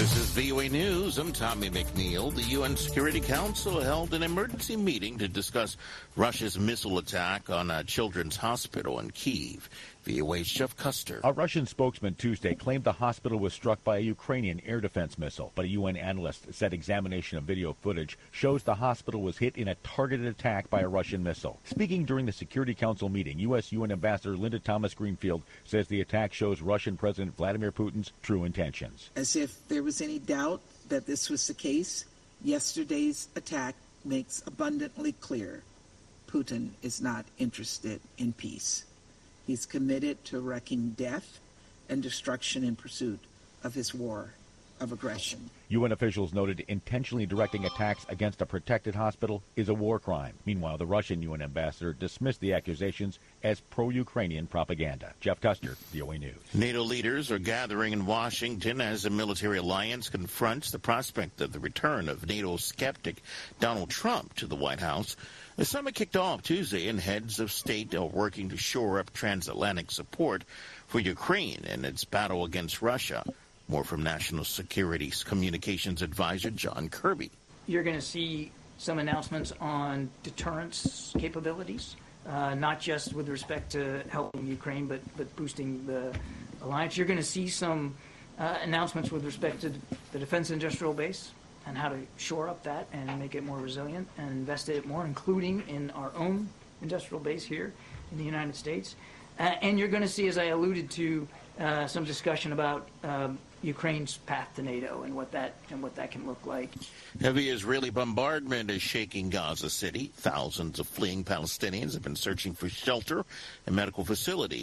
This is VOA News. I'm Tommy McNeil. The UN Security Council held an emergency meeting to discuss Russia's missile attack on a children's hospital in Kyiv. VOA's Jeff Custer. A Russian spokesman Tuesday claimed the hospital was struck by a Ukrainian air defense missile, but a UN analyst said examination of video footage shows the hospital was hit in a targeted attack by a Russian missile. Speaking during the Security Council meeting, U.S. UN Ambassador Linda Thomas-Greenfield says the attack shows Russian President Vladimir Putin's true intentions. As if there was any doubt that this was the case, yesterday's attack makes abundantly clear Putin is not interested in peace. He's committed to wreaking death and destruction in pursuit of his war of aggression. UN officials noted intentionally directing attacks against a protected hospital is a war crime. Meanwhile, the Russian UN ambassador dismissed the accusations as pro-Ukrainian propaganda. Jeff Custer, VOA News. NATO leaders are gathering in Washington as the military alliance confronts the prospect of the return of NATO skeptic Donald Trump to the White House. The summit kicked off Tuesday, and heads of state are working to shore up transatlantic support for Ukraine in its battle against Russia. More from National Security Communications Advisor John Kirby. You're going to see some announcements on deterrence capabilities, not just with respect to helping Ukraine, but boosting the alliance. You're going to see some announcements with respect to the defense industrial base and how to shore up that and make it more resilient and invest in it more, including in our own industrial base here in the United States. And you're going to see, as I alluded to, some discussion about Ukraine's path to NATO and what that can look like. Heavy Israeli bombardment is shaking Gaza City. Thousands of fleeing Palestinians have been searching for shelter in medical facilities.